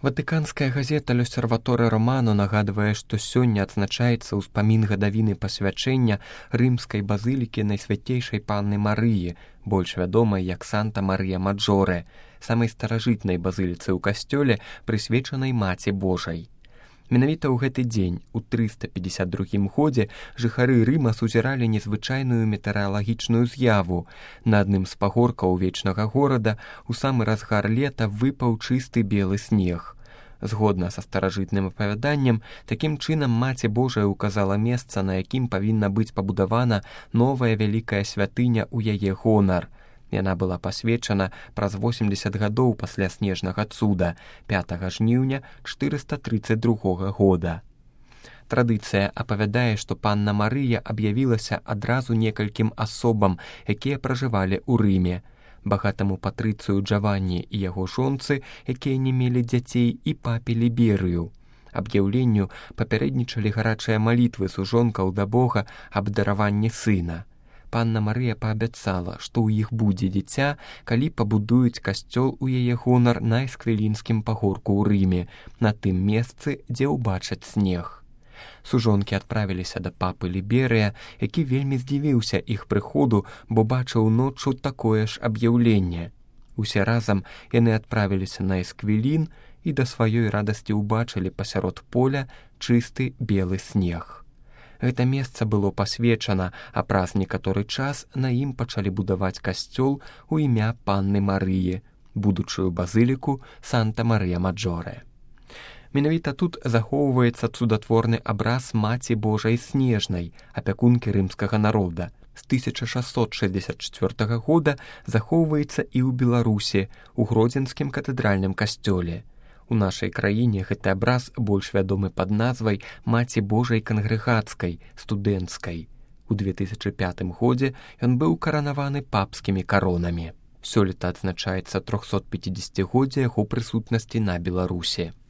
Ватыканская газета «L'Osservatore Romano» нагадвае, што сёння адзначаецца ўспамін гадавіны пасвячэння рымскай базылікі Найсвяцейшай Панны Марыі, больш вядомай як Санта-Марыя-Маджоре, самай старажытнай базыліцы ў касцёле, прысвечанай Маці Божай. Менавіта ў гэты дзень, у 352 годзе, жыхары Рыма сузіралі незвычайную метэаралагічную з'яву. На адным з пагоркаў вечнага горада у самы разгар лета выпаў чысты белы снег. Згодна са старажытным апавяданнем, такім чынам Маці Божая указала месца, на якім павінна быць пабудавана новая вялікая святыня ў яе гонар. Яна была пасвечана праз 80 гадоў пасля снежнага цуда, 5 жніўня 432 года. Традыцыя апавядае, што панна Марыя аб'явілася адразу некалькім асобам, якія пражывалі ў Рыме. Багатаму патрыцыю Джаванні і яго жонцы, якія не мелі дзяцей, і папе Ліберыю. Аб'яўленню папярэднічалі гарачыя малітвы сужонкаў да Бога аб дараванні сына. Панна Марыя паабяцала, што ў іх будзе дзіця, калі пабудуюць касцёл у яе гонар на Эсквілінскім пагорку ў Рыме, на тым месцы, дзе ўбачаць снег. Сужонкі адправіліся да папы Ліберыя, які вельмі здзівіўся іх прыходу, бо бачыў ноччу такое ж аб'яўленне. Усе разам яны адправіліся на Эсквілін і да сваёй радасці ўбачылі пасярод поля чысты белы снег. Гэта месца было пасвечана, а праз некаторы час на ім пачалі будаваць касцёл у імя панны Марыі, будучую базыліку Санта-Марыя-Маджоре. Менавіта тут захоўваецца цудатворны абраз Маці Божай Снежнай, апякункі рымскага народа. З 1664 года захоўваецца і ў Беларусі, у Гродзенскім катэдральным касцёле. У нашай краіне гэты абраз больш вядомы пад назвай Маці Божай кангрэгацкай, студэнцкай. У 2005 годзе ён быў каранаваны папскімі каронамі. Сёлета адзначаецца 350-годдзе яго прысутнасці на Беларусі.